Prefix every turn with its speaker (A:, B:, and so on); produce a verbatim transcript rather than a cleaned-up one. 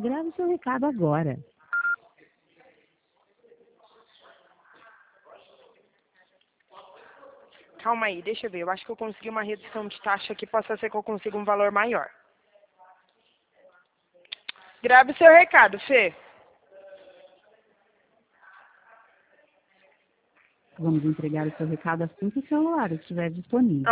A: Grave seu recado agora.
B: Calma aí, deixa eu ver. Eu acho que eu consegui uma redução de taxa que possa ser que eu consiga um valor maior. Grave seu recado, Fê.
A: Vamos entregar o seu recado assim que o celular estiver disponível.